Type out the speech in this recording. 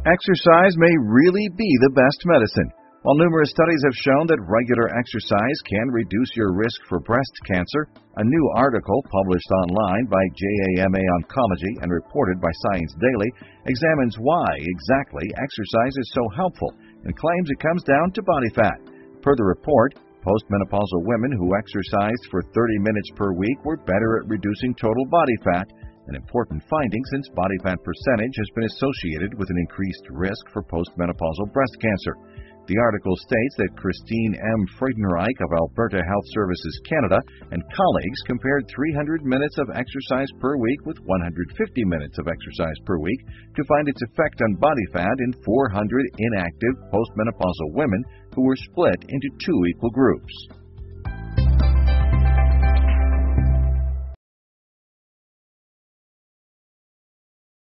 Exercise may really be the best medicine. While numerous studies have shown that regular exercise can reduce your risk for breast cancer, a new article published online by JAMA Oncology and reported by Science Daily examines why exactly exercise is so helpful and claims it comes down to body fat. Per the report, postmenopausal women who exercised for 30 minutes per week were better at reducing total body fat, an important finding since body fat percentage has been associated with an increased risk for postmenopausal breast cancer. The article states that Christine M. Freudenreich of Alberta Health Services Canada and colleagues compared 300 minutes of exercise per week with 150 minutes of exercise per week to find its effect on body fat in 400 inactive postmenopausal women who were split into two equal groups.